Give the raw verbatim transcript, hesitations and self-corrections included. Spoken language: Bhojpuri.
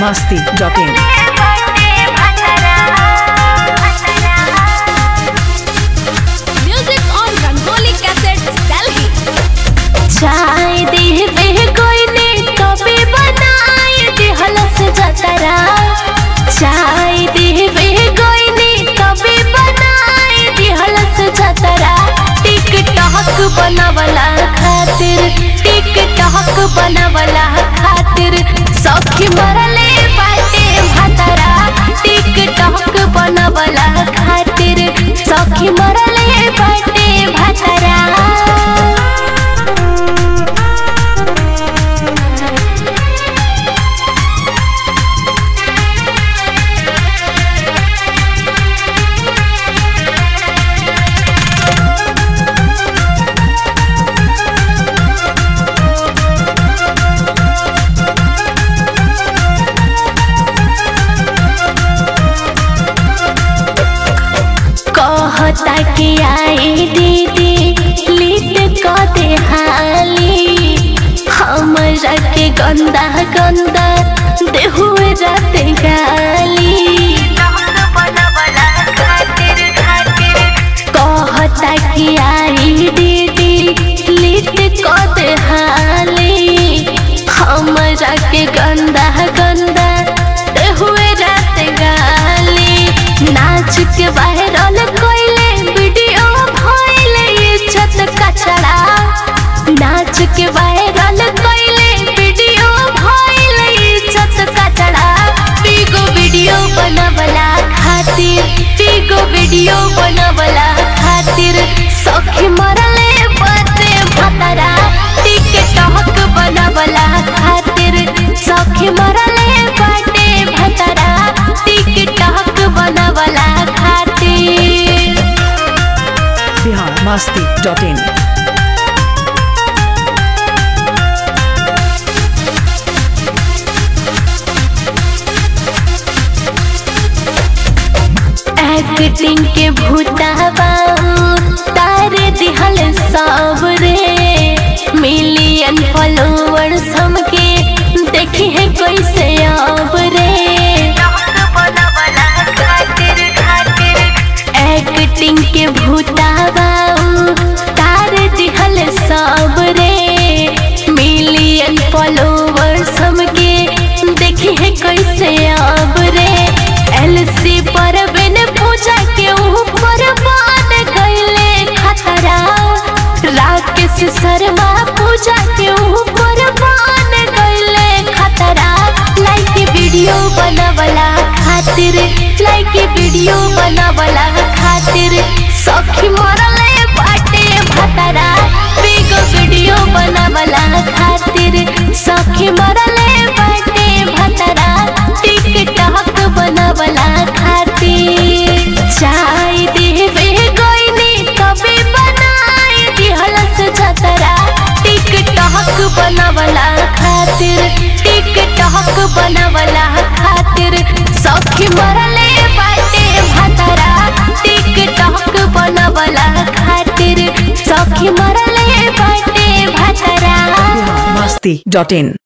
masti dot in. Music on Rangoli Cassettes, Delhi. चाय देवे कोई ने कभी बनाए दिहलस जतरा। चाय देवे कोई ने कभी बनाए दिहलस जतरा। टिकटॉक बनवला खातिर टिकटॉक बनवला खातिर सखी मरले बाटे भतरा। टिकटॉक बनवला खातिर सखी मरले बाटे भतरा। कहता कि आई दीदी लिट क दे हाली। हमरा के गंदा गंदा देहुए जाते गाली। कहता कि आई दीदी लिट क दे हाली। हमरा के गंदा गंदा देहुए जाते गाली। नाच के वायरल कोइले वीडियो भइले इज्जत कचड़ा। नाच के वायरल कोइले वीडियो भइले इज्जत कचड़ा। पीगो वीडियो बनवला खातिर पीगो वीडियो बनवला खातिर सखी मरले बाटे भतरा। टिकटॉक बनवला खातिर सखी मरले बाटे भतरा। टिकटॉक बनवला खातिर Bihar masti dot in. Acting के भूतावा तारे दिहल सब रे। मिलियन फॉलोअर्स हमके देखी है कैसे अब रे। एक्टिंग के भूतावा तारे दिहल सब रे। मिलियन फॉलोअर्स हमके देखी है कैसे अब रे। एलसी पर बिन पूजा के ऊपर बात गईले खतरा। राकेश शर्मा पूजा के ऊपर बात गईले खतरा। लाइक वीडियो बनवला खातिर लाइक वीडियो बनवला खातिर सखी मरले बाटे भतरा। बिग वीडियो बनवला खातिर सखी मरले बाटे भतरा। टिकटॉक बनवला खातिर चाय देवे कोइनी कभी बनाए दिहलस जतरा। टिकटॉक बनवला खातिर टिकटॉक बनवला खातिर सखी मरले बाटे भतरा। टिकटॉक बनवला खातिर सखी मरले बाटे भतरा। Bihar masti dot in.